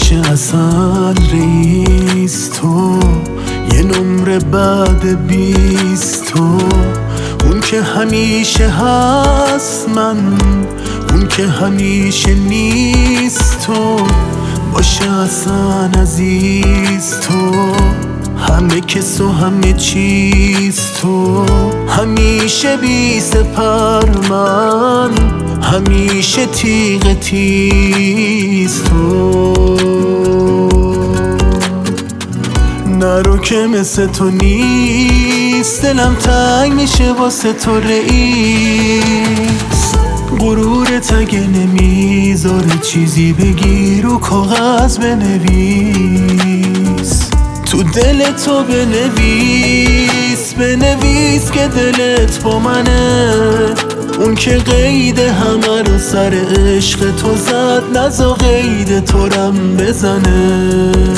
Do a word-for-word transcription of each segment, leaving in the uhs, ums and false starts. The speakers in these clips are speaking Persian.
باشه اصلا رئیس تو، یه نمره بعد بیست تو، اون که همیشه هست من، اون که همیشه نیست تو. باشه اصلا عزیز تو، همه کس و همه چیز تو، همیشه بی سپر من، همیشه تیغ تیز تو. نرو که مثل تو نیست، دلم تنگ میشه واسه تو رئیس. غرورت اگه نمیذاره چیزی بگی رو کاغذ بنویس، تو دل تو بنویس، بنویس که دلت با منه، اون که قید همه رو سر عشق تو زد، نزا قید تو رم بزنه.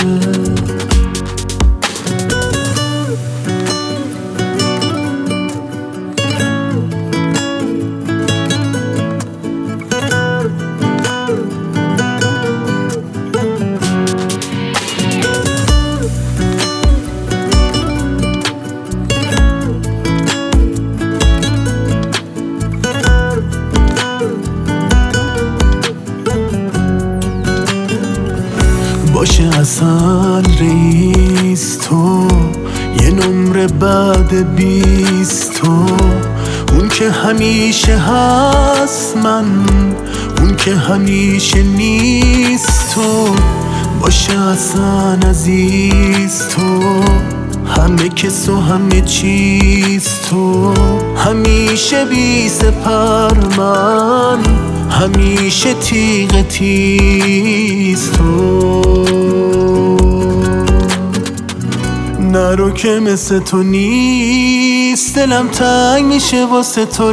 باشه اصلا رئیس تو، یه نمره بعد بیست تو، اون که همیشه هست من، اون که همیشه نیست تو. باشه اصلا عزیز تو، همه کس و همه چیز تو، همیشه بی سپر من، همیشه تیغ تیز تو. نرو که مثل تو نیست، دلم تنگ میشه واسه تو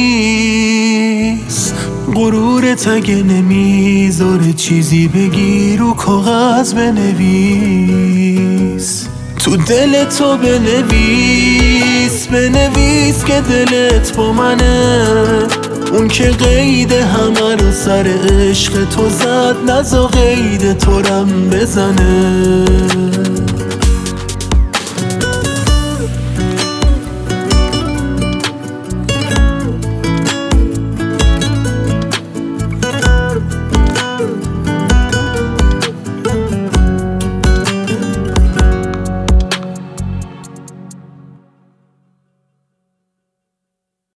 رئیس. غرورت اگه نمیذاره چیزی بگی رو کاغذ بنویس، تو دل تو بنویس، بنویس که دلت با منه، اون که قید همه رو سر عشق تو زد، نزا قید تو رم بزنه.